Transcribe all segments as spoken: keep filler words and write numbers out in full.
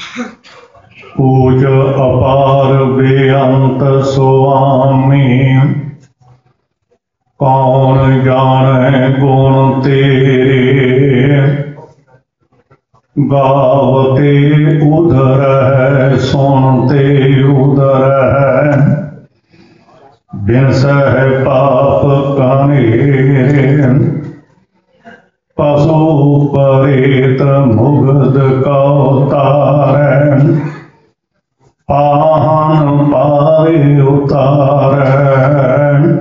ऊज अपार बेअंत सुआमी, कौन जाने गुण तेरे। गावते उधर है सुनते उधर है, बिन सह पाप कनेरे। पशु परेत मुग्ध का तारै, पाहन पारे उतारै।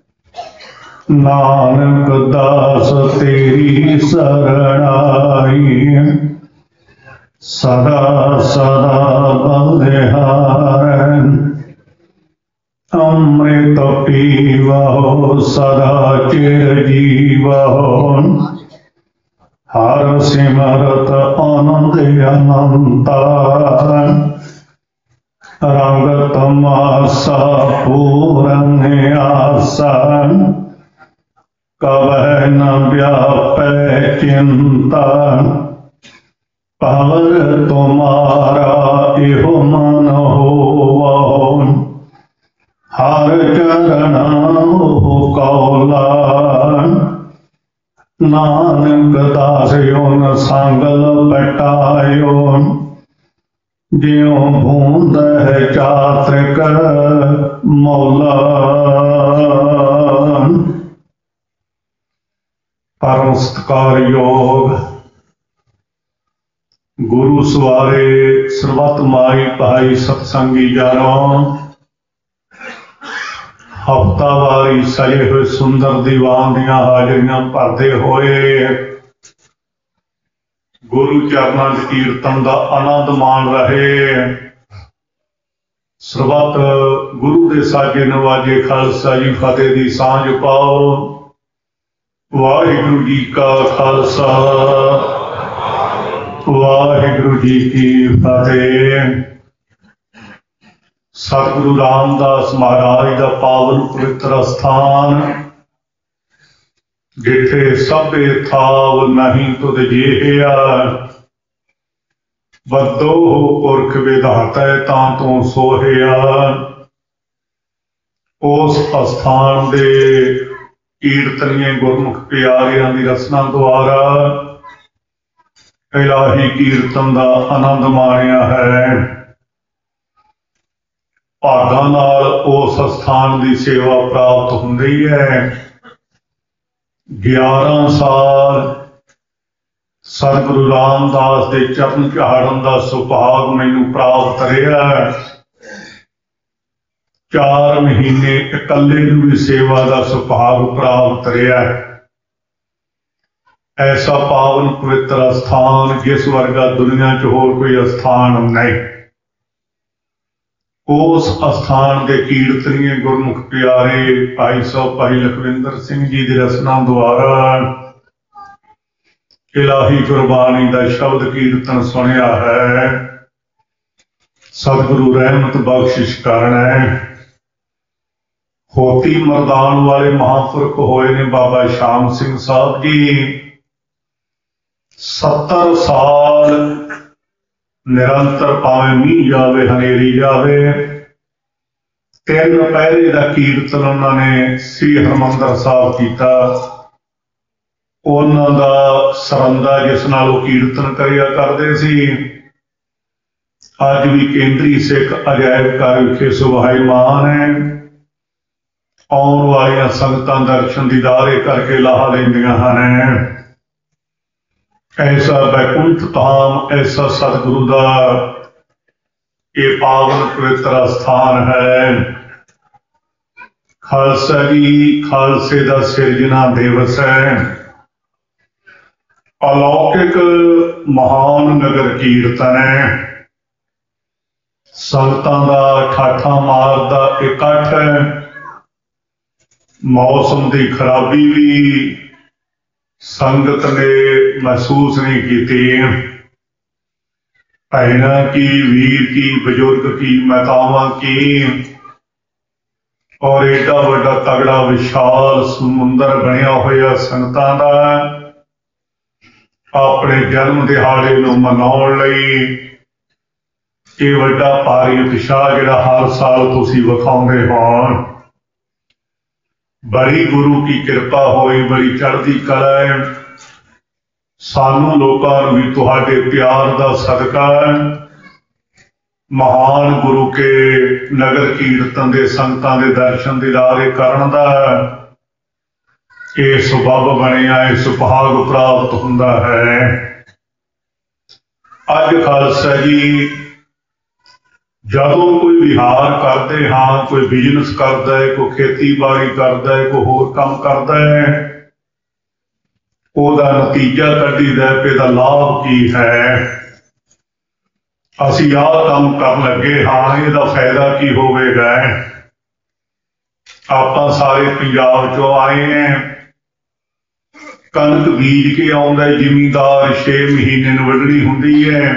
नानक दास तेरी शरणाई, सदा सदा बलिहारै। अमृत पीवो सदा चिर जीवो, हर सिमरत आनंद अनंता। रंग तमासा पूरन आसा, कवह न व्यापै चिंता। पवर तुम्हारा इहो मन होवो, हर चरण हो कौला। नानक दास योन सांगल पटायो, ज्यों बूंद है चात्रिक मौला। परम सत्कार योग गुरु सवारे सरबत माई भाई सतसंगी जानो। हफ्तावारी सजे हुए सुंदर दीवान दियां हाजरियां भरदे होए गुरु चरनां च कीर्तन का आनंद मान रहे। सरबत गुरु के साजे नवाजे खालसा जी फतेह की सांझ पाओ। वाहिगुरु जी का खालसा वाहिगुरु जी की फतेह। सतगुरु रामदास महाराज का पावन पवित्र स्थान, जिथे सभे थाव नहीं तुद जेहिया। बदो पुरख विधाता तां तो सोहिया। उस स्थान दे कीर्तनीय गुरमुख प्यारियां दी रसना द्वारा इलाही कीर्तन का आनंद माणिया है। भागां नाल उस स्थान की सेवा प्राप्त हुंदी है। ग्यारह साल सतगुरु रामदास के चरण झाड़न का सुभाग मैनू प्राप्त रहा। चार महीने इकल्ले नूं भी सेवा का सुभाग प्राप्त रहा। ऐसा पावन पवित्र स्थान जिस वर्गा दुनिया च होर कोई स्थान नहीं। उस स्थान के कीर्तनीय गुरमुख प्यारे भाई साहब भाई लखविंदर सिंह जी की रचना द्वारा इलाही गुरबाणी का शब्द कीर्तन सुनिया है। सतगुरु रहमत बख्शिश करना है। होती मरदान वाले महापुरख होए ने बाबा श्याम सिंह साहब जी। सत्तर साल निरंतर भावें मीह जावे हनेरी जावे, तीन पहरे का कीर्तन उन्होंने श्री हरमंदर साहब किया। उन्हों का सरंदा जिस नाल वो कीर्तन करिया करते सी, अज भी केंद्री सिख अजायब घर विखे सुभाईमान है। आने वाली संगतां दर्शन दीदारे करके लाह लैंदियां हन। ऐसा बैकुंठ धाम, ऐसा सतगुरु का ये पावन पवित्र स्थान है। खालसा जी खालसे का सिरजना दिवस है। अलौकिक महान नगर कीर्तन है। संगतां का ठाठा मारदा इकट्ठ है। मौसम की खराबी भी संगत ने महसूस नहीं की। भैना की, वीर की, बुजुर्ग की, मातावां की, और एडा वड्डा तगड़ा विशाल समुंदर बनया होया संगतां दा अपने जन्म दिहाड़े नूं मनाउण लई ये वड्डा भारी उत्साह जिहड़ा हर साल तुसीं विखाउंदे हो, बड़ी गुरु की कृपा होई, बड़ी चढ़दी कला है। सानू लोकां नूं भी तुहाडे प्यार दा सदका है। महान गुरु के नगर कीर्तन दे संगतां दे दर्शन दीदारे करन दा ये सबब बनिया, ये सुभाग प्राप्त हुंदा है। अज खालसा जी जदों कोई विहार करते हाँ, कोई बिजनेस करता है, कोई खेतीबाड़ी करता है, कोई होर काम करता है, उसका नतीजा कढ़ीदा है, इसका लाभ की है। असी आह काम कर लगे हाँ, इसका फायदा की होवेगा। आपां सारे पंजाब चों आए हैं, कणक बीज के आउंदा जिमींदार छे महीने नूं वढणी हुंदी है।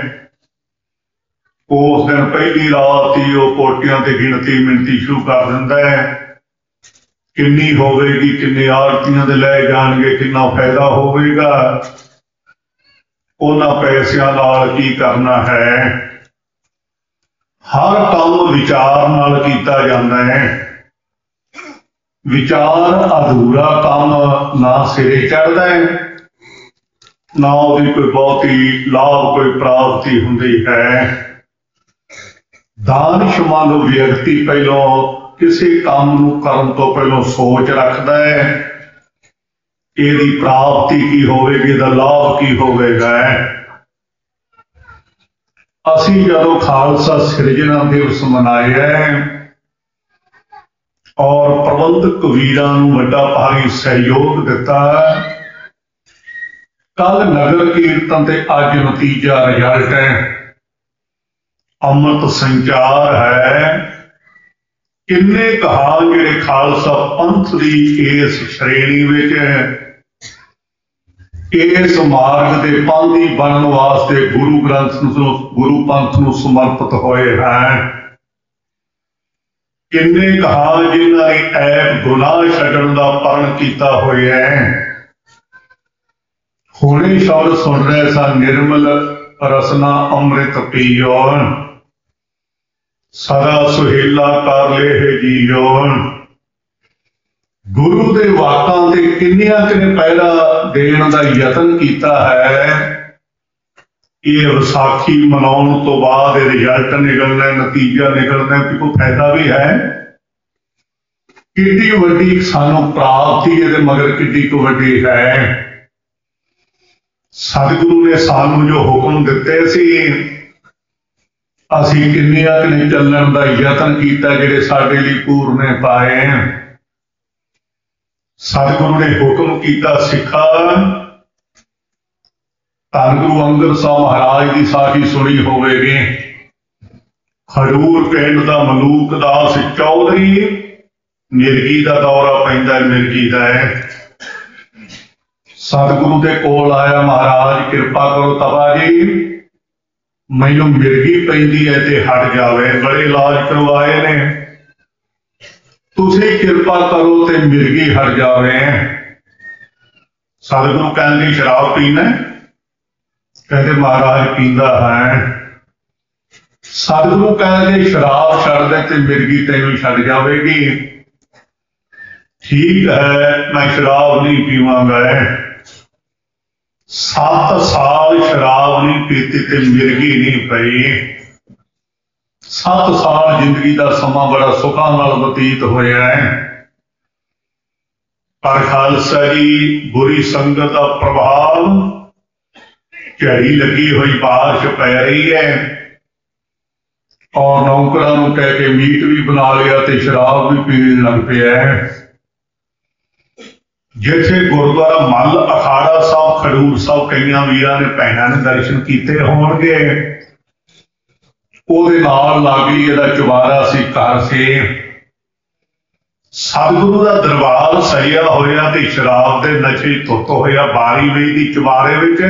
उस दिन पहली रात ही वो कोटियां ते गिणती मिणती शुरू कर दिंदा है, किन्नी होवेगी, किन्ने आड़तियां दे लै जाणगे, किन्ना फायदा होवेगा, उन्हां पैसिਆਂ नाल की करना है। हर काम विचार नाल कीता जांदा है। विचार अधूरा काम ना सिरे चढ़दा है, ना उसकी कोई बहुती लाभ कोई प्राप्ति हुंदी है। दानिशमंद व्यक्ति पहलों किसी काम नूं करन तो पहलों सोच रखता है, इसकी प्राप्ति की होवेगी, इसका लाभ की होवेगा। असी जदों खालसा सिरजना दिवस मनाया और प्रबंधक वीरां नूं वड्डा भारी सहयोग दिता, कल नगर कीर्तन ते अज नतीजा रिजल्ट है, अमृत संचार है। किन्ने कहा जिहड़े खालसा पंथ की इस श्रेणी विच इस मार्ग के पांधी बनने वास्ते गुरु ग्रंथ गुरु पंथ नूं समर्पित होए हैं। किन्ने कहा जिन्हां ने ऐब गुनाह छड्डण दा प्रण कीता होया है। हुणे शब्द सुन रहे सा, निर्मल रसना अमृत पीओ, सदा सुहेला कर ले है जीओ। गुरु दे वाकां ते किन्नियां किने पहरा देण दा यतन कीता है। ये विसाखी मनाउण तो बाद रिजल्ट निकलना, नतीजा निकलना, कोई फायदा भी है। किड्डी वड्डी सानू प्राप्ति इहदे मगर किड्डी को वड्डी है। सतगुरु ने सानू जो हुक्म दिते सी, असी किन्नियां किने चलण दा यतन कीता, जिहड़े साडे लई पूरने पाए। सतगुरु ने हुक्म किया, सिखा धन गुरु अंगद साहब महाराज की साखी सुनी होवेगी। खडूर पिंड दा मलूक दास चौधरी मिर्गी का दौरा पैंदा, मिर्गी का है। सतगुरु के कोल आया, महाराज कृपा करो तबा जी, मैनू मिर्गी पैंदी है ते हट जावे, बड़े इलाज करवाए ने, तुसीं कृपा करो ते मिर्गी हट जावे। सतगुरु कहते शराब पीना, कहते महाराज पींदा है। सतगुरु कहते शराब छड्ड दे ते मिर्गी तैनूं छड्ड जावेगी। ठीक है, मैं शराब नहीं पीवांगा। सत्त साल शराब नहीं पीती ते मिर्गी नहीं पई। सत्त साल जिंदगी का समा बड़ा सुखां नाल बतीत होया है। पर खालसा जी बुरी संगत का प्रभाव, झड़ी लगी हुई बारिश पै रही है और नौकरां नूं कह के मीट भी बना लिया ते शराब भी पीने लग पिया है। जिथे गुरुद्वारा मल अखाड़ा साहब खडूर साहब कईयां वीरां ने भैणां ने दर्शन कीते होणगे, ਉਹਦੇ ਨਾਲ ਲਾਗੀ ਇਹਦਾ ਚੁਬਾਰਾ ਸੀ, ਘਰ ਸੀ। सतगुरु का दरबार सजिया होया ते शराब के नशे धुत होया बारी वे दी चुबारे विच।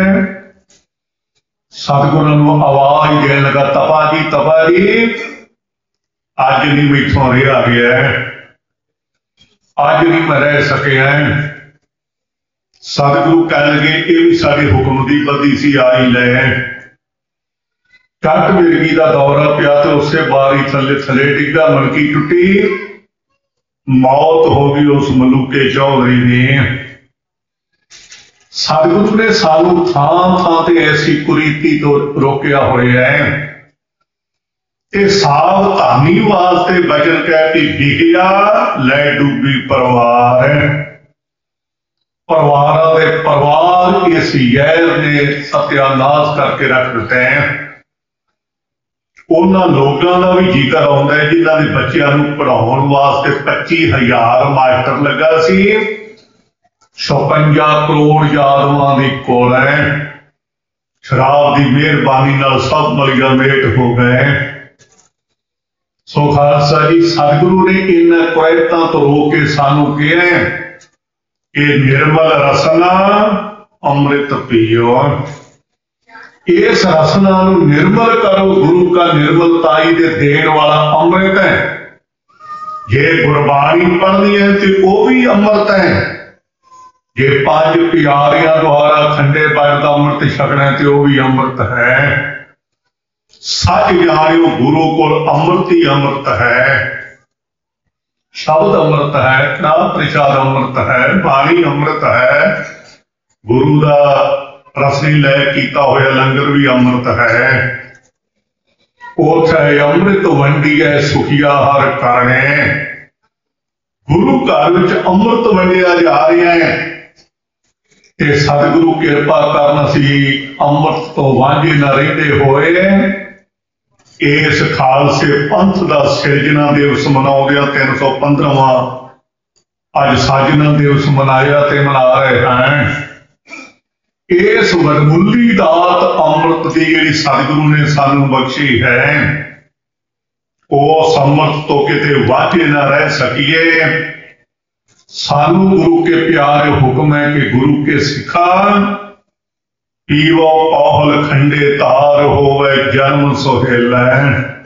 सतगुरु नूं आवाज देण लगा, तपा जी तपा जी अज नहीं मैथों रहा गया, अज नहीं मैं रह सकिया। सतगुरु कह लगे ये भी साडे हुक्म की बदी सी, आई लै। ਕੱਟ ਮਿਰਗੀ ਦਾ ਦੌਰਾ ਪਿਆ ਤੇ ਉਸੇ ਬਾਰੀ ਥੱਲੇ ਥੱਲੇ ਡਿੱਗਾ, ਮਣਕੀ ਟੁੱਟੀ, ਮੌਤ ਹੋ ਗਈ ਉਸ ਮਲੂਕੇ ਚੌਧਰੀ ਦੀ। ਸਤਿਗੁਰੂ ਨੇ ਸਾਨੂੰ ਥਾਂ ਥਾਂ ਤੇ ਐਸੀ ਕੁਰੀਤੀ ਤੋਂ ਰੋਕਿਆ ਹੋਇਆ ਹੈ। ਇਹ ਸਾਵਧਾਨੀ ਵਾਸਤੇ ਬਚਨ ਕਹਿ ਕੇ ਡਿੱਗਿਆ ਲੈ ਡੁੱਬੀ ਪਰਿਵਾਰ ਹੈ। ਪਰਿਵਾਰਾਂ ਦੇ ਪਰਿਵਾਰ ਇਸ ਜ਼ਹਿਰ ਨੇ ਸਤਿਆਨਾਸ਼ ਕਰਕੇ ਰੱਖ ਦਿੱਤਾ ਹੈ। ਉਹਨਾਂ ਲੋਕਾਂ ਦਾ ਵੀ ਜ਼ਿਕਰ ਆਉਂਦਾ ਹੈ ਜਿਨ੍ਹਾਂ ਦੇ ਬੱਚਿਆਂ ਨੂੰ ਪੜ੍ਹਾਉਣ ਵਾਸਤੇ ਪੱਚੀ ਹਜ਼ਾਰ ਮਾਸਟਰ ਲੱਗਾ ਸੀ, ਛਪੰਜਾ ਕਰੋੜ ਯਾਦਵਾਂ ਦੀ ਕੋਲ ਹੈ। ਸ਼ਰਾਬ ਦੀ ਮਿਹਰਬਾਨੀ ਨਾਲ ਸਭ ਮਲੀਆ ਮੇਟ ਹੋ ਗਏ। ਸੋ ਖਾਲਸਾ ਜੀ, ਸਤਿਗੁਰੂ ਨੇ ਇਹਨਾਂ ਕੁਰੈਤਾਂ ਤੋਂ ਰੋਕ ਕੇ ਸਾਨੂੰ ਕਿਹਾ ਕਿ ਨਿਰਮਲ ਰਸਨਾ ਅੰਮ੍ਰਿਤ ਪੀਓ। ਇਸ ਰਸਨਾ ਨੂੰ ਨਿਰਮਲ ਕਰੋ। ਗੁਰੂ ਕਾ ਨਿਰਮਲਤਾਈ ਦੇ ਦੇਣ ਵਾਲਾ ਅੰਮ੍ਰਿਤ ਹੈ। ਜੇ ਗੁਰਬਾਣੀ ਪੜ੍ਹਨੀ ਹੈ ਤੇ ਉਹ ਵੀ ਅੰਮ੍ਰਿਤ ਹੈ। ਜੇ ਪੰਜ ਪਿਆਰਿਆਂ ਦੁਆਰਾ ਖੰਡੇ ਬਾਜ ਦਾ ਅੰਮ੍ਰਿਤ ਛਕਣਾ ਤੇ ਉਹ ਵੀ ਅੰਮ੍ਰਿਤ ਹੈ। ਸੱਚ ਜਾਣਿਓ ਗੁਰੂ ਕੋਲ ਅੰਮ੍ਰਿਤ ਹੀ ਅੰਮ੍ਰਿਤ ਹੈ। ਸ਼ਬਦ ਅੰਮ੍ਰਿਤ ਹੈ, ਕੜਾ ਪ੍ਰਸ਼ਾਦ ਅੰਮ੍ਰਿਤ ਹੈ, ਬਾਣੀ ਅੰਮ੍ਰਿਤ ਹੈ। ਗੁਰੂ ਦਾ ਰਸਨੀ ਲੈ ਕੀਤਾ ਹੋਇਆ ਲੰਗਰ ਵੀ ਅੰਮ੍ਰਿਤ ਹੈ। ਉਥੇ ਅੰਮ੍ਰਿਤ ਵੰਡੀਐ ਸੁਖੀਆ ਹਰ ਕਰਨੇ। ਗੁਰੂ ਘਰ ਵਿੱਚ ਅੰਮ੍ਰਿਤ ਵੰਡਿਆ ਜਾ ਰਿਹਾ ਹੈ ਤੇ ਸਤਿਗੁਰੂ ਕਿਰਪਾ ਕਰਨ ਅਸੀਂ ਅੰਮ੍ਰਿਤ ਤੋਂ ਵਾਂਝੇ ਨਾ ਰਹਿੰਦੇ ਹੋਏ ਇਸ ਖਾਲਸੇ ਪੰਥ ਦਾ ਸਿਰਜਣਾ ਦਿਵਸ ਮਨਾਉਂਦਿਆਂ ਤਿੰਨ ਸੌ ਪੰਦਰਵਾਂ ਅੱਜ ਸਾਜਨਾ ਦਿਵਸ ਮਨਾਇਆ ਤੇ ਮਨਾ ਰਹੇ ਹਾਂ। ਇਸ ਵਡਮੁੱਲੀ ਦਾਤ ਅੰਮ੍ਰਿਤ ਦੀ ਜਿਹੜੀ ਸਤਿਗੁਰੂ ਨੇ ਸਾਨੂੰ ਬਖਸ਼ੀ ਹੈ, ਉਸ ਅੰਮ੍ਰਿਤ ਤੋਂ ਕਿਤੇ ਵਾਂਝੇ ਨਾ ਰਹਿ ਸਕੀਏ। ਸਾਨੂੰ ਗੁਰੂ ਕੇ ਪਿਆਰੇ ਹੁਕਮ ਹੈ ਕਿ ਗੁਰੂ ਕੇ ਸਿੱਖਾਂ ਪੀਵੋ ਪੌਹਲ ਖੰਡੇ ਧਾਰ ਹੋਵੇ ਜਨਮ ਸੁਹੇਲੈ।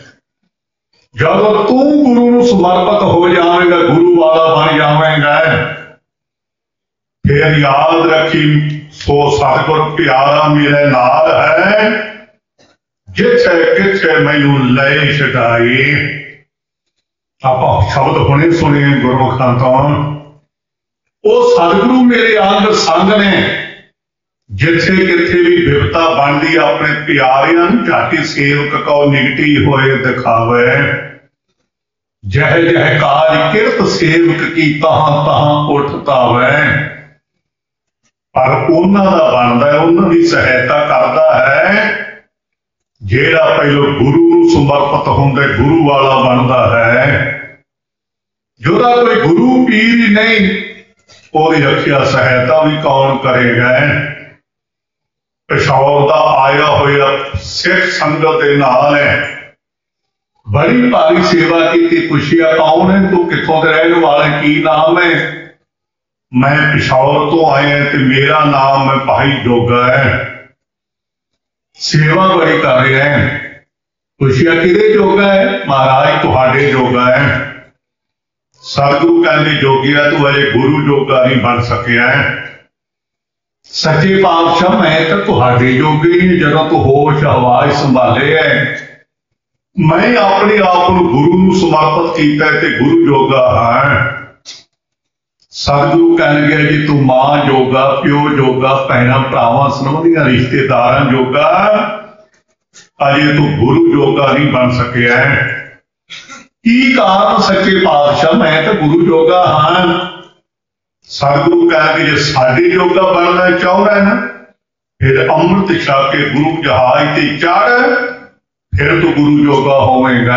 ਜਦੋਂ ਤੂੰ ਗੁਰੂ ਨੂੰ ਸਮਰਪਿਤ ਹੋ ਜਾਵੇਗਾ, ਗੁਰੂ ਵਾਲਾ ਬਣ ਜਾਵੇਗਾ, ਫਿਰ ਯਾਦ ਰੱਖੀ ਸੋ ਸਤਿਗੁਰ ਪਿਆਰਾ ਮੇਰੇ ਨਾਲ ਹੈ, ਜਿੱਥੇ ਕਿੱਥੇ ਮੈਨੂੰ ਲੈ ਛਡਾਈ। ਆਪਾਂ ਸ਼ਬਦ ਹੁਣੇ ਸੁਣੇ ਗੁਰਮੁਖਾਂ ਤੋਂ। ਉਹ ਸਤਿਗੁਰੂ ਮੇਰੇ ਅੰਗ ਸੰਗ ਨੇ, ਜਿੱਥੇ ਕਿੱਥੇ ਵੀ ਬਿਪਤਾ ਬਣਦੀ ਆਪਣੇ ਪਿਆਰਿਆਂ ਨੂੰ ਝਾਟੀ ਸੇਵਕ ਕਉ ਨਿਗਟੀ ਹੋਏ ਦਿਖਾਵੇ। ਜਹ ਜਹ ਕਾਜ ਕਿਰਤ ਸੇਵਕ ਕੀ ਤਹਾਂ ਤਹਾਂ ਉੱਠ ਤਾਵੈ। ਪਰ ਉਹਨਾਂ ਦਾ ਬਣਦਾ ਹੈ, ਉਹਨਾਂ ਦੀ ਸਹਾਇਤਾ ਕਰਦਾ ਹੈ ਜਿਹੜਾ ਪਹਿਲੋਂ ਗੁਰੂ ਨੂੰ ਸਮਰਪਿਤ ਹੁੰਦਾ, ਗੁਰੂ ਵਾਲਾ ਬਣਦਾ ਹੈ। ਜਿਹਦਾ ਕੋਈ ਗੁਰੂ ਪੀਰ ਹੀ ਨਹੀਂ, ਉਹਦੀ ਰੱਖਿਆ ਸਹਾਇਤਾ ਵੀ ਕੌਣ ਕਰੇਗਾ। ਪਿਸ਼ੌਰ ਦਾ ਆਇਆ ਹੋਇਆ ਸਿੱਖ ਸੰਗਤ ਦੇ ਨਾਲ ਹੈ, ਬੜੀ ਭਾਰੀ ਸੇਵਾ ਕੀਤੀ। ਪੁੱਛਿਆ ਕੌਣ ਹੈ ਤੂੰ, ਕਿੱਥੋਂ ਦੇ ਰਹਿਣ ਵਾਲੇ, ਕੀ ਨਾਮ ਹੈ? ਮੈਂ ਪਿਸ਼ੌਰ ਤੋਂ ਆਇਆ ਤੇ ਮੇਰਾ ਨਾਮ ਹੈ ਭਾਈ ਜੋਗਾ ਹੈ। ਸੇਵਾ ਬੜੀ ਕਰ ਰਿਹਾ ਹੈ। ਪੁੱਛਿਆ ਕਿਹਦੇ ਜੋਗਾ ਹੈ? ਮਹਾਰਾਜ ਤੁਹਾਡੇ ਜੋਗਾ ਹੈ। ਸਤਿਗੁਰੂ ਕਹਿੰਦੇ ਜੋਗੀਆ ਤੂੰ ਅਜੇ ਗੁਰੂ ਜੋਗਾ ਨਹੀਂ ਬਣ ਸਕਿਆ ਹੈ। ਸੱਚੇ ਪਾਤਸ਼ਾਹ ਮੈਂ ਤਾਂ ਤੁਹਾਡੇ ਜੋਗੇ ਹੀ, ਜਦੋਂ ਤੂੰ ਹੋਸ਼ ਆਵਾਜ਼ ਸੰਭਾਲੇ ਹੈ, ਮੈਂ ਆਪਣੇ ਆਪ ਨੂੰ ਗੁਰੂ ਨੂੰ ਸਮਰਪਿਤ ਕੀਤਾ ਤੇ ਗੁਰੂ ਜੋਗਾ ਹਾਂ। ਸਤਿਗੁਰੂ ਕਹਿਣਗੇ ਜੀ ਤੂੰ ਮਾਂ ਜੋਗਾ, ਪਿਓ ਜੋਗਾ, ਭੈਣਾਂ ਭਰਾਵਾਂ ਸੰਬੰਧੀਆਂ ਰਿਸ਼ਤੇਦਾਰਾਂ ਜੋਗਾ, ਅਜੇ ਤੂੰ ਗੁਰੂ ਜੋਗਾ ਨਹੀਂ ਬਣ ਸਕਿਆ। ਕੀ ਕਾਰਨ? ਸੱਚੇ ਪਾਤਸ਼ਾਹ ਮੈਂ ਤਾਂ ਗੁਰੂ ਜੋਗਾ ਹਾਂ। ਸਤਿਗੁਰੂ ਕਹਿਣਗੇ ਜੇ ਸਾਡੇ ਜੋਗਾ ਬਣਨਾ ਚਾਹੁੰਦਾ ਨਾ, ਫਿਰ ਅੰਮ੍ਰਿਤ ਛਕ ਕੇ ਗੁਰੂ ਜਹਾਜ਼ ਤੇ ਚੜ੍ਹ, ਫਿਰ ਤੂੰ ਗੁਰੂ ਜੋਗਾ ਹੋਵੇਗਾ।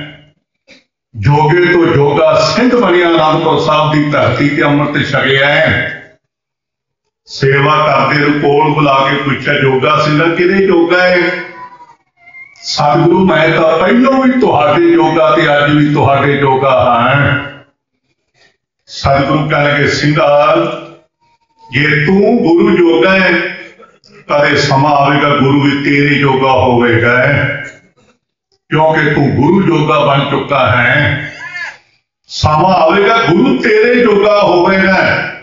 ਜੋਗੇ ਤੋਂ ਜੋਗਾ ਸਿੰਘ ਬਣਿਆ, ਅਨੰਦਪੁਰ ਸਾਹਿਬ ਦੀ ਧਰਤੀ ਤੇ ਅੰਮ੍ਰਿਤ ਛਕਿਆ। ਸੇਵਾ ਕਰਦੇ ਨੂੰ ਕੋਲ ਬੁਲਾ ਕੇ ਪੁੱਛਿਆ ਜੋਗਾ ਸਿੰਘਾ ਕਿਹਦੇ ਜੋਗਾ ਹੈ? ਸਤਿਗੁਰੂ ਮੈਂ ਤਾਂ ਪਹਿਲੋਂ ਵੀ ਤੁਹਾਡੇ ਜੋਗਾ ਤੇ ਅੱਜ ਵੀ ਤੁਹਾਡੇ ਜੋਗਾ ਹਾਂ। ਸਤਿਗੁਰੂ ਕਹਿਣਗੇ ਸਿੰਘਾ ਜੇ ਤੂੰ ਗੁਰੂ ਜੋਗਾ ਹੈ, ਕਦੇ ਸਮਾਂ ਆਵੇਗਾ ਗੁਰੂ ਵੀ ਤੇਰੇ ਜੋਗਾ ਹੋਵੇਗਾ, ਕਿਉਂਕਿ ਤੂੰ ਗੁਰੂ ਜੋਗਾ ਬਣ ਚੁੱਕਾ ਹੈ। ਸਮਾਂ ਆਵੇਗਾ ਗੁਰੂ ਤੇਰੇ ਜੋਗਾ ਹੋਵੇਗਾ।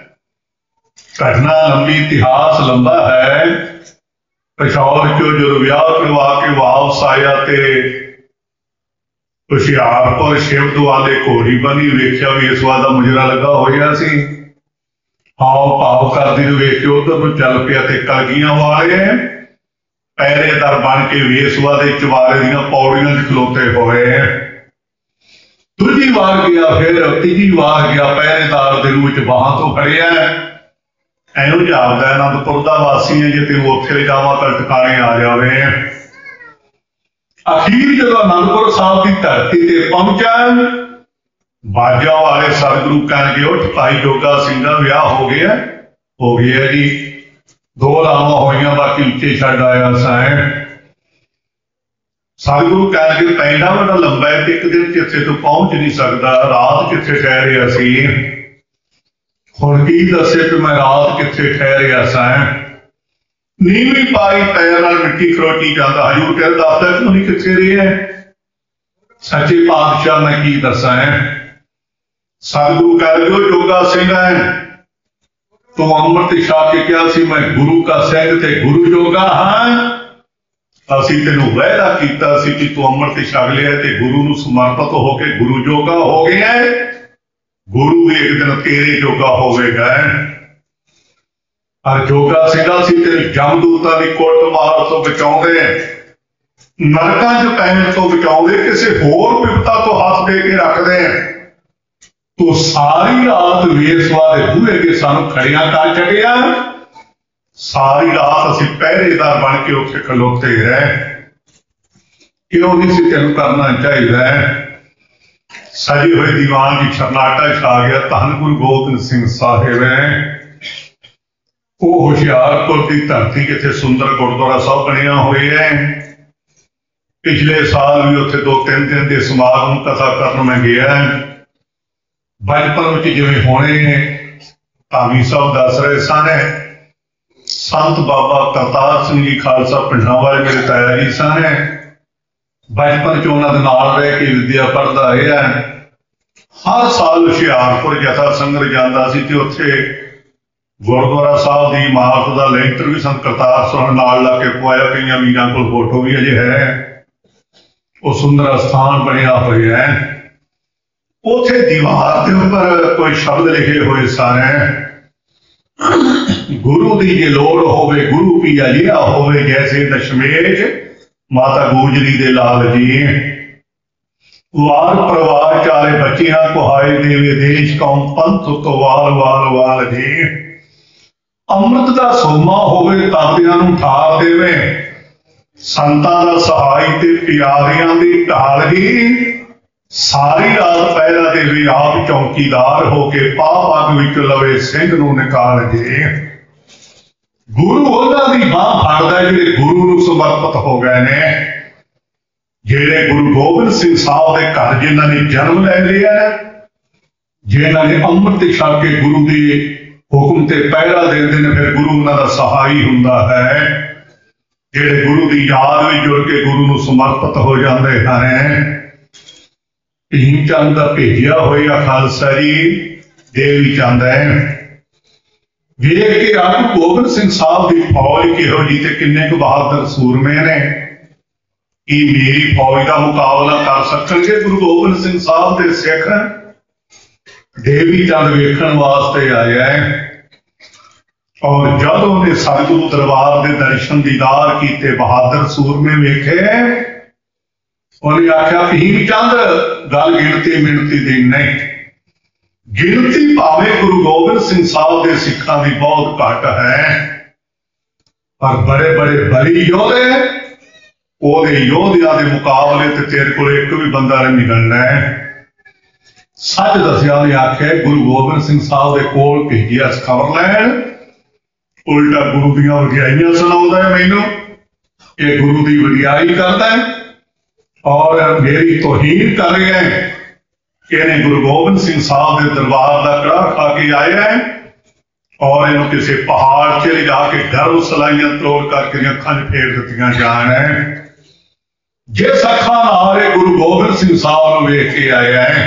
ਘਟਨਾ ਲੰਬੀ, ਇਤਿਹਾਸ ਲੰਬਾ ਹੈ। ਪਿਸ਼ੌਰ ਚੋਂ ਜਦੋਂ ਵਿਆਹ ਕਰਵਾ ਕੇ ਵਾਪਸ आया ते हुशियारपुर शिव दुआले घोड़ी बनी वेख्या भी इस बार का मुजरा लगा होया सी। हाव भाव करदी नूं वेख के उधर नूं चल पिया ते कलगियां वाले पहरेदार बन के वेसवा दे चवारे दीयां पौड़ियां च खलोते होए। दूजी वार गया, फिर तीजी वार गया, पहरेदार दे रूप च बाहां तो खड़िया एनू जापदा आनंदपुर दा वासी है, जे तेनू उत्थे ले जावां तां ठिकाने आ जावे। अखीर जो आनंदपुर साहब की धरती से पहुंचा, बाजा वाले सतगुरु कहणगे उठ भाई जोगा सिंह दा विआह हो गया। हो गया जी, दो लावां होईयां बाकी उच्चे छड्ड आया सैं। सतगुरु कहणगे पैंडा बड़ा लंबा है, एक दिन किथे तो पहुंच नहीं सकता, रात किथे ठहरिया सी। हुण की दसे कि मैं रात किथे ठहरिया सैं। नीवी पाई पैर नाल मिट्टी खरोटी जाता, हजूर कह दसदा क्यों नहीं किथे रहे है। सच्चे पातशाह मैं की दसा है। सतगुरु कह रहे जोगा सिंह है, तू अमृत छक के क्या सी मैं गुरु का सिंह ते गुरु जोगा हाँ। असी तेनू वायदा कीता सी कि तू अमृत छक लिया ते गुरु नूं समर्पित होके गुरु जोगा हो गया है। गुरु भी एक दिन तेरे जोगा होवेगा। और जोगा सिंह सी तेरे जमदूतां दी कुट मार तो बचाउंदे, नरकां च पैण तो बचाउंदे, किसी होर विपता तो हाथ दे के रखदे। तो सारी रात वेसवा दे बूहे के सानू खड़ियां कर छड्डिया। सारी रात असीं पहरेदार बन के उत्थे खलोते रहे। क्यों नहीं सी तेनू करना चाहिए। सजे हुए दीवान की छरनाटा छा गया। धन गुरु गोबिंद सिंह साहिब है, वो हुशियारपुर की धरती कितने सुंदर गुरुद्वारा साहब बनिया हुए है। पिछले साल भी उत्थे दो तीन दिन के समागम कथा करन मैं गया। बचपन में जिवें होने धामी साहब दस रहे सन, संत बाबा करतार सिंह जी खालसा पिंडां वाले मेरे ताया जी सन। बचपन च उन्हां दे नाल रह के विद्या पढ़दा रहा। हर साल हुशियारपुर जथा संगत जांदा सी ते उत्थे गुरुद्वारा साहब की इमारत का लेंटर भी संत करतार सिंह नाल ला के पवाया। कई वीरां कोल फोटो भी अजे है। वो सुंदर स्थान बनया हुआ है। उथे दीवार के उपर कोई शब्द लिखे हुए सारे, गुरु की जे लोड़ होवे गुरु की अजिहा होवे जैसे दशमेश माता गुजरी दे लाल जी। वार परिवार चारे बच्चियां कुहाए देवे देश कौम पंथ तो वाल वाल वाल जी। अमृत का सोमा होवे ताबियां नूं ठार देवे, संतां दा सहाय ते प्यारियां दी ढाल जी। सारी रात पहरा देवे आप चौकीदार होके पाप अग विच लवे सिंह नूं निकाल जे। गुरु उन्हां दी बांह फड़दा जिहड़े गुरु नूं समर्पित हो गए ने। जिहड़े गुरु गोबिंद सिंह साहब दे घर जिन्हां ने जन्म ले लिया, जिन्हां ने अमृत छक के गुरु दी हुक्म ते पहरा देते हैं, फिर गुरु उन्हां दा सहाई हुंदा है। जिहड़े गुरु की याद में जुड़ के गुरु नूं समर्पित हो जाते हैं। भीम चंद का भेजिया होया खालसा जी देवी चंद है। वेख के आप गोबिंद सिंह साहब की फौज किहो जी ते किन्ने क बहादुर सूरमे ने, कि मेरी फौज का मुकाबला कर सकणगे। गुरु गोबिंद सिंह साहब के सिख देवी चंद वेखण वास्ते आया है। और जब उन्हें सतगुरु दरबार के दर्शन दीदार किए, बहादुर सूरमे वेखे, उन्हें आख्या भीम चंद गल गिनती मिनती दी नहीं। गिनती भावें गुरु गोबिंद सिंह साहब के सिखा की बहुत घट है, पर बड़े बड़े बली योधे ओदे योधिया के मुकाबले ते तेरे को एक भी बंदा नहीं निकलना है। सच दसिया ने आख्या गुरु गोबिंद सिंह साहब के कोल भेजिया खबर लैन, उल्टा गुरु दियां वडियाइयां सुणाउंदा है मैनू। ये गुरु की वडियाई करता है और मेरी तौहीन कर रहा है कि इन्हें गुरु गोबिंद सिंह साहब के दरबार का कड़ा खा के आया है और इन्हों किसी पहाड़ से ले जाके गर्भ सलाइयां तोड़ करके अखा फेर दित्तियां जान है। जिस अखा नाल गुरु गोबिंद सिंह साहब को वेख के आया है,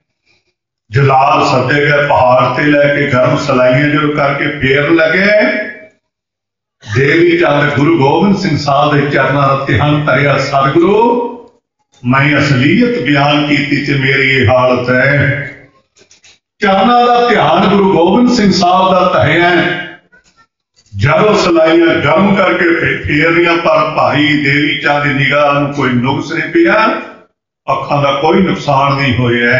जलाल सदे गए पहाड़ से लैके गर्भ सलाइयां जो करके फेर लगे। देवी चंद गुरु गोबिंद सिंह साहब के चरणों का ध्यान धरिया। सतगुरु मैं असलीयत बयान की ते मेरी ये हालत है। चरणों का ध्यान गुरु गोबिंद सिंह साहब का धरिया। जदों सलाइयां गर्म करके फेरिया पर भाई देवी चंद की निगाह में कोई नुक्स नहीं पिया, अखां का कोई नुकसान नहीं होया।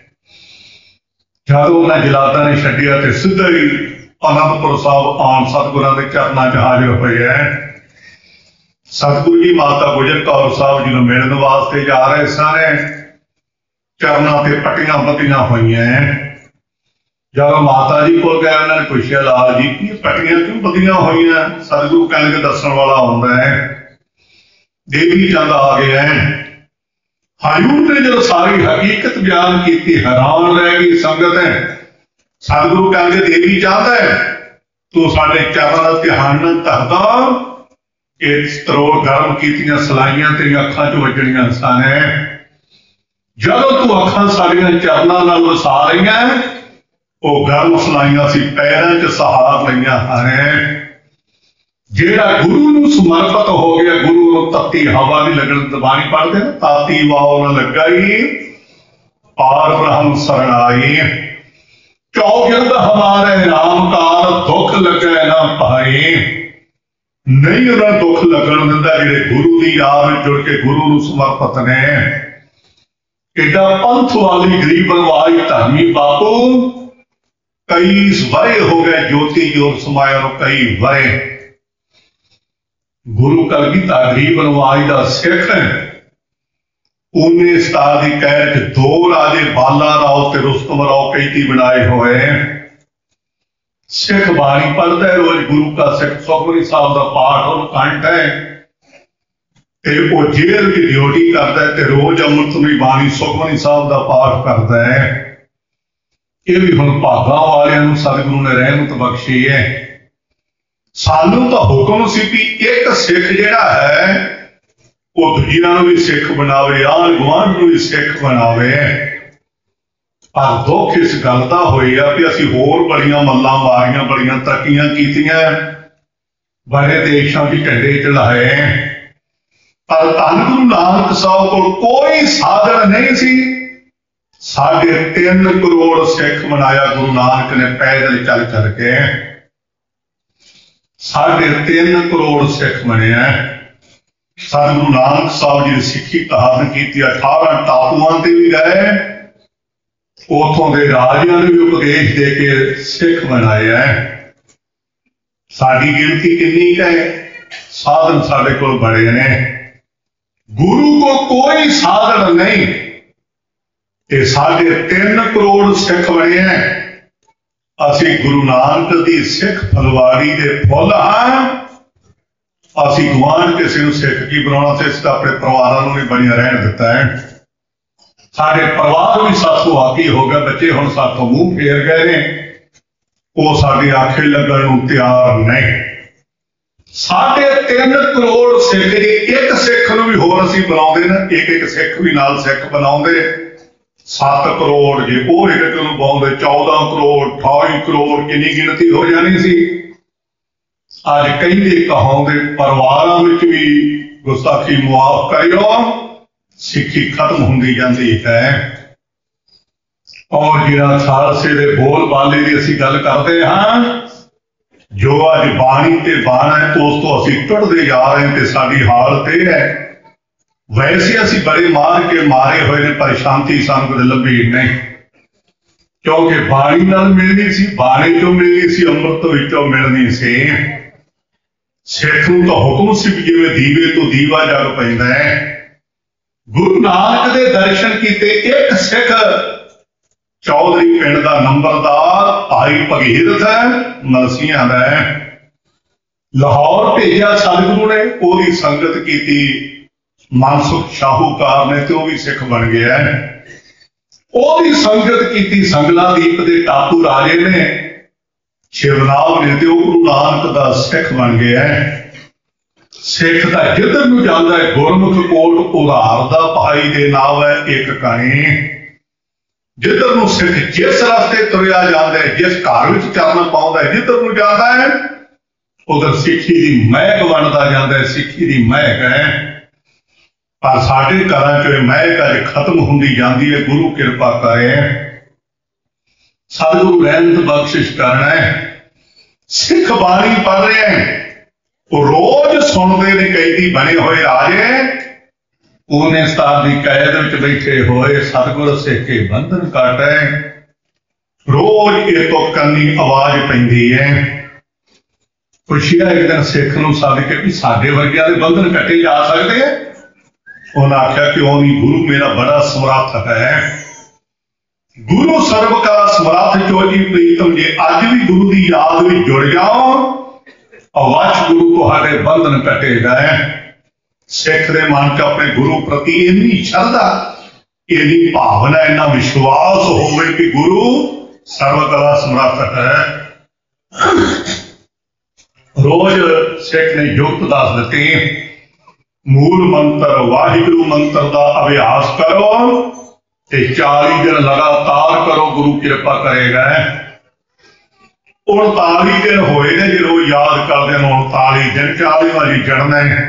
जदों उन्हें जलादा ने छड्डिया ते सीधा ही आनंदपुर साहब आम सतगुरां दे चरनां च हाजिर होए। सतगुरु जी माता गुजर कौर साहब जी नूं मिलण वास्ते जा रहे सारे चरनां ते पट्टियां बत्तियां होईयां। जब माता जी को गए उन्होंने पूछा लाल जी की पट्टियां क्यों बदियां हुई? सतगुरु कहने के दसन वाला आता है। देवी चंद आ गया है। हजूर ने जो सारी हकीकत बयान की हैरान रह गई संगत है। सतगुरु कहने देवी चंद है तू साडे चरणों का ध्यान न धरदा, तरोड़ गर्म कीतियां सलाइयां तेरियां अखां च वजणियां सन। जदों तू अखां साडियां चरणों नाल वसा रहीआं वो गर्म सलाइयां सी पैरों च सहार लईयां हैं। जेड़ा गुरु नूं समर्पित हो गया, गुरु नूं तत्ती हवा भी लगन। दबानी पढ़ते ना, ताती वाओ न लगाई पार ब्रह्म शरणाई। चौगिरद हमारे रामकार दुख लगे ना पाई। नहीं उन्हें दुख लगन दिंदा जेड़े गुरु की याद जुड़ के गुरु नूं समर्पित ने। एडा पंथ वाली गरीब नवाज धर्मी बापू कई वरे हो गए, ज्योति जोत समाया कई वरे। गुरु कलगीधर गरीब नवाज का सिख उन्नीस सतार की कैद दो राजे बाला राव ते रुस्तम राव कैदी बनाए हुए। सिख बाणी पढ़ता है रोज, गुरु का सिख सुखमनी साहब का पाठ और कंठ है। ते वो जेल की ड्यूटी करता है ते रोज अमृतमई बाणी सुखमनी साहब का पाठ करता है। ये भी हुण भागां वालियां सतगुरु ने रहमत बख्शी है। सानू तो हुक्म सी भी एक सिख जिहड़ा है वो दूजियां नूं भी सिख बनावे, आल गुआंढ नूं भी सिख बनावे। पर दुख इस गल दा होया भी असीं होर बड़ियां मल्लां मारियां, बड़ियां तरक्कियां कीतियां, बड़े देशां च झंडे चढ़ाए, पर धन गुरु नानक साहब कोल कोई साधन नहीं सी। साढ़े तीन करोड़ सिख मनाया गुरु नानक ने पैदल चल चल के। साढ़े तीन करोड़ सिख मनिया। सतगुरु नानक साहब जी ने सिक्खी धारण की। अठारह टापुआं ते भी गए, उथों के राजियां ने भी उपदेश दे के सिख बनाया। साडी गिनती कितनी है? साधन साडे कोल बड़े ने, गुरु को कोई साधन नहीं। ये साढ़े तीन करोड़ सिख बने हैं। असी गुरु नानक की सिख फलवारी के फुल हाँ। असी गुआंढ किसी को सिख की बनाना से इसका अपने परिवारों भी बनिया रहन दिता है। साढ़े परिवार भी साथों आकी हो गए, बच्चे हुण साथों मूँह फेर गए ने, वो साडी आखे लगन नूं तैयार नहीं। साढ़े तीन करोड़ सिख जी, एक सिख नूं भी होर असीं बनाउंदे ना, एक एक सिख भी नाल सिख बनाउंदे। सत्त करोड़ जे वो एक एक नूं पाउंदे, चौदह करोड़ अठाई करोड़ कितनी गिनती हो जानी सी। अज कहिंदे कहाउंदे परिवारां विच भी गुस्ताखी मुआफ करियो, सिक्खी खत्म हुंदी जांदी है। और जिहड़ा खालसे दे बोल बाले की असीं गल करदे हां, जो अज बाणी ते बाण है उस तो असीं टुटदे जा रहे हैं। ते साडी हालत यह है, वैसे असी बड़े मार के मारे हुए ने, पर शांति सानू कदे लभी नहीं। क्योंकि बाणी नाल मिलनी सी, बाणी चों मिलनी सी, अमृत विचों मिलनी सी। सिख नूं तां हुक्म सी जिवें दीवे तो दीवा जग पैंदा है। गुरु नानक दे दर्शन कीते एक सिख चौधरी पिंड दा नंबरदार भाई भगीरथ मलसियां दा है, लाहौर भेजिया सतगुरु ने, ओदी संगत की। मानसुख शाहूकार ने तो भी सिख बन गया है। ओदी संगत की संगलादीप के टापू राजे ने, शिवनाव ने तो गुरु नानक का सिख बन गया है। सिख का जिधर नूं जांदा है, गुरमुख कोट उधार दा भाई दे नाम है एक कणी। जिधर नूं सिख जिस रास्ते तुरिया जांदा है, जिस घर विच चरण पाउंदा है, जिधर नूं जांदा है उधर सिक्खी की महक बनता जाता है, सिक्खी की महक है, पर साडे घरां च महक अज खत्म होंदी जाती है। गुरु कृपा करे, सतगुरु रहमत बख्शिश करना है। सिख बाणी पढ़ रहे हैं, वो रोज सुनते ने कैदी बने हुए राजे, उन्हें साल की कैद में बैठे हुए सतगुर सिख के बंधन काट है। रोज ये तो कन्नी आवाज पैंदी है। पुछिया एक दिन सिख नूं सद के भी साडे वर्गियां दे बंधन कटे जा सकते हैं? उन्हें आख्या क्यों नहीं, गुरु मेरा बड़ा समर्थ है। गुरु सर्व का समर्थ जो जी प्रीतम, जे अज भी गुरु की याद में जुड़ जाओ, अवश्य गुरु तुहाडे बंधन कटे गए। सिख दे मन च अपने गुरु प्रति इन्नी श्रद्धा, इन्नी भावना, इन्ना विश्वास होवे कि गुरु सर्वकला समर्थ है। रोज सिख ने युक्त दस दिते, मूल मंत्र वाहिगुरु मंत्र का अभ्यास करो ते चालीस दिन लगातार करो, गुरु कृपा करेगा। उनतालीस दिन होए ने जो याद करते हैं, उनतालीस दिन चालीस वाली चढ़ना है।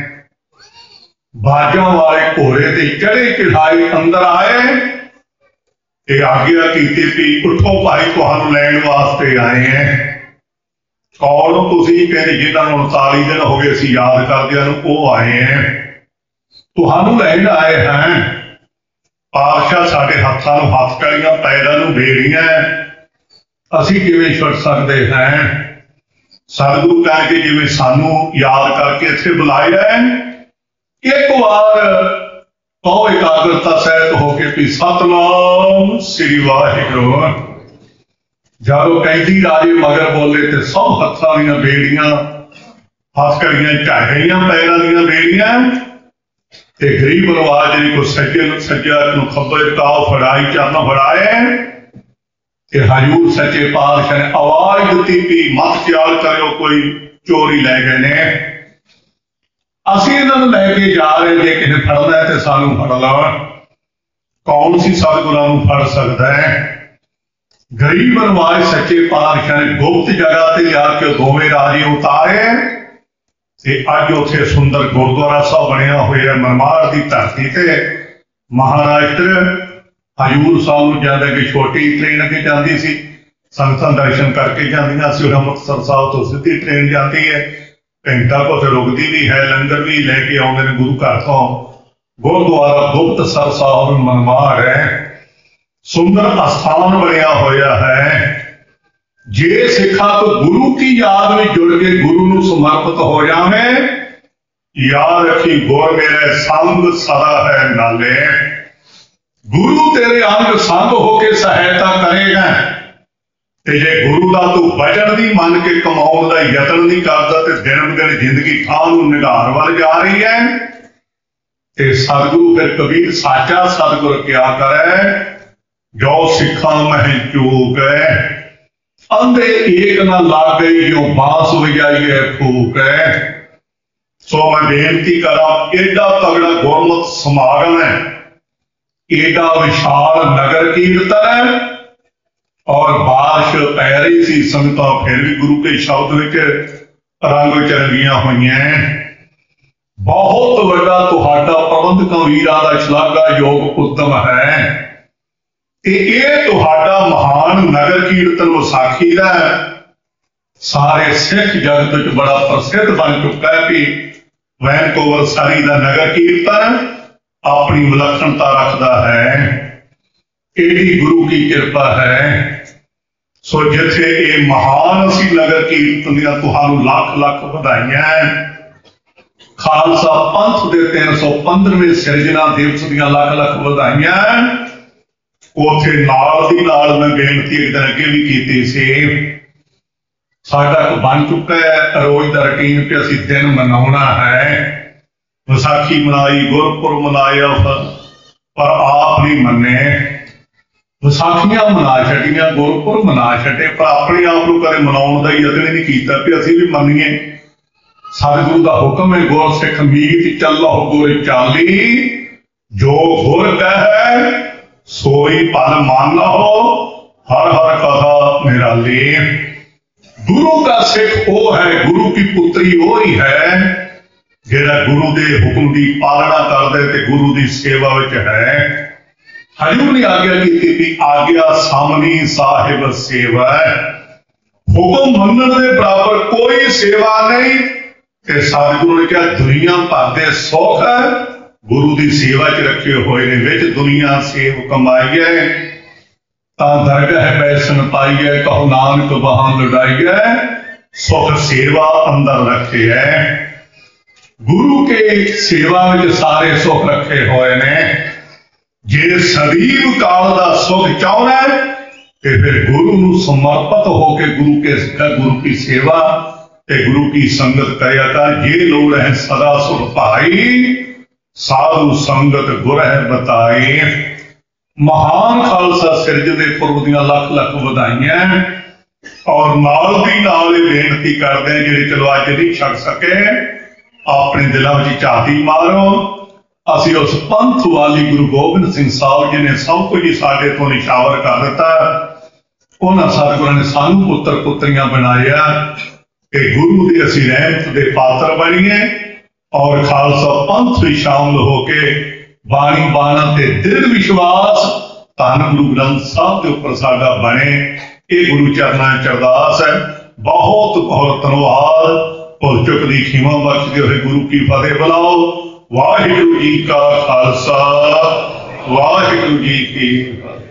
बाजा वाले घोड़े ते चढ़े चढ़ाई अंदर आए ते आज्ञा की भी उठो भाई, तुहानू लैण वास्ते आए हैं। कौन तुसीं? कहते जिन्होंने उनतालीस दिन हो गए असीं याद करदिआं नूं, वो आए हैं, तुहानू लैण आए हैं। पातशाह साडे हत्थां नूं हत्थ कड़ियां, पैरां नूं बेड़ियां, असीं किवें छुट सकदे हैं? सतगुरु कह के जिवें सानू याद करके इत्थे बुलाया है, एक बार कहो एकाग्रता सहित होके भी सतनाम श्री वाहिगुरू। जब कैदी राजे मगर बोले तो सब हत्थां दीयां बेड़ियां, हथकड़ियां झड़ गईयां, पैरां दीयां बेड़ियां ते गरीब नवाज जी को सज्जे सज्जा को खब्बे काव फड़ाई, चरण फड़ाए ते हजूर सच्चे पातशाह ने आवाज दी भी मत ख्याल करो कोई चोरी लै गए ने, असीं इन्हां नूं लैके जा रहे, जे किसी फड़ना है तो सानू फड़ लो। कौन सी सतगुरां नूं फड़ सकदा है? गरीब नवाज सच्चे पातशाह ने गुप्त जगह ते जाके दोवें राजे उतारे ते अज उत्थे सुंदर गुरुद्वारा साहब बनिया होया मनमाड़ की धरती ते। महाराष्ट्र हजूर साहब नूं जांदे कि छोटी ट्रेन अगे जाती सी, संगतां दर्शन करके जांदियां सी। अमृतसर साहब तो सीधी ट्रेन जाती है, घंटा कुछ रुकती भी है, लंगर भी लैके आउंदे ने गुरु घर तो। गुरुद्वारा गुप्तसर साहब मनमाड़ है, सुंदर अस्थान बनया होया है। जे सिखा तो गुरु की याद में जुड़ के गुरु नूं समर्पित हो जावे, याद रखी गुर मेरे संग सदा है नाले। गुरु तेरे अंग संग होके सहायता करेगा ते जे गुरु का तू बचन नहीं मन के कमाउण दा यतन नहीं करता ते दिन दिन जिंदगी थां नूं निगार वल जा रही है ते सतगुरु फिर कबीर साचा सतगुर क्या करे, जो सिखा मह चूक है, अंधे एक न लागे जो बांस बजाई है फूक है। सो मैं बेनती करा, एडा तगड़ा गुरमत समागम है, एडा विशाल नगर कीर्तन है और बारिश पै रही सी, संगतां फिर भी गुरु के शब्द विच रंग चरंगियां हुई। बहुत बड़ा तुहाडा प्रबंधकां वीरां दा शलाघा योग उद्यम है ते इह तुहाडा महान नगर कीर्तन विसाखी दा सारे सिख जगत विच बड़ा प्रसिद्ध बन चुका है कि वैनकूवर सारी दा नगर कीर्तन अपनी विलक्षणता रखता है। एडी गुरु की कृपा है। सो जिथे ये महान असी नगर कीर्तन दियां तुहानू लख लख बधाइयां। खालसा पंथ के तीन सौ पंद्रहवें सिरजना दिवस दियां लख लख बधाइयां। उथे नाल दी नाल मैं बेनती एक दिन अगे भी की सी, साडा बन चुका है रोज का रूटीन कि असीं दिन मनाउणा है। विसाखी मनाई, गुरपुरब मनाया, पर आप नहीं मन्ने। विसाखियां मना छड्डियां, गुरपुरब मना छड्डे, पर अपने आप को कदे मनाउण दा यतन नहीं कीता कि असीं भी मन्नीए। सतगुरु का हुक्म है, गुर सिख मीत चलो गुर चाली, जो गुर कहे सोई पल मान हो, हर हर कहा निराली। गुरु का सिख वो है, गुरु की पुत्री वो ही है जेड़ा गुरु के हुक्म की पालना करदे ते गुरु की सेवा विच है। हजूर ने आज्ञा की थी, आज्ञा सामनी साहिब सेवा, हुक्म मनण दे बराबर कोई सेवा नहीं। ते सतगुरु ने कहा दुनिया भर दे सुख है गुरु की सेवा च रखे हुए ने, विच दुनिया सेव कमाई है दरगाह बैसन पाई है, कहो नानक बहान लुटाई है, सुख सेवा अंदर रखे है। गुरु के सेवा में सारे सुख रखे हुए ने। जे सदीव काल का सुख चाहना है तो फिर गुरु नूं समर्पित होकर गुरु के गुरु की सेवा ते गुरु की संगत करिया कर। जे लोड़ है सदा सुख पाई, साधु संगत गुर है बताई। महान खालसा सिरजदे पुरब दियां लख लख वधाइयां। और नाल दी नाल ये बेनती करते हैं जिहड़े चलो अज नहीं छक सके, अपने दिलों में झाती मारो। असी उस पंथ वाली गुरु गोबिंद सिंह साहब जी ने सब कुछ ही साडे तो निशावर कर दिता। उन्होंने सतगुरां ने सानू पुत्र पुत्रियां बनाया कि गुरु की असी रहमत के पात्र बनीए और खालसा पंथ भी शामिल होके बाणी बाणा ते दृढ़ विश्वास धन गुरु ग्रंथ साहब के उपर साडा बने। ये गुरु चरना च अरदास है। बहुत बहुत धन्यवाद। भुल चुक दी खीमा बख्शदे हुए गुरु की फतेह बुलाओ। वाहिगुरू जी का खालसा, वाहिगुरू जी की फतेह।